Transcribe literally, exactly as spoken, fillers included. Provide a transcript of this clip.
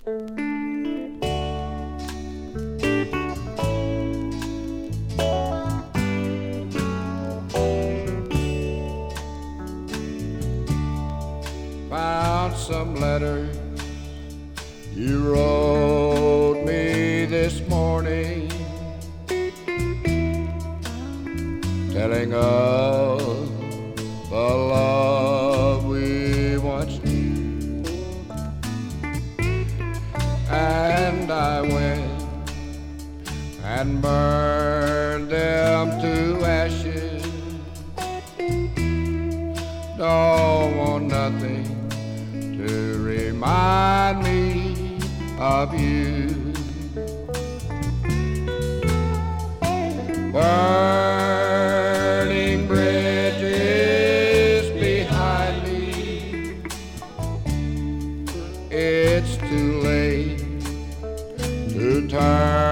Found some letter you wrote me this morning, telling of the love we once knew. And I went and burned them to ashes. Don't want nothing to remind me of you. Burning bridges behind me. It's too late to turn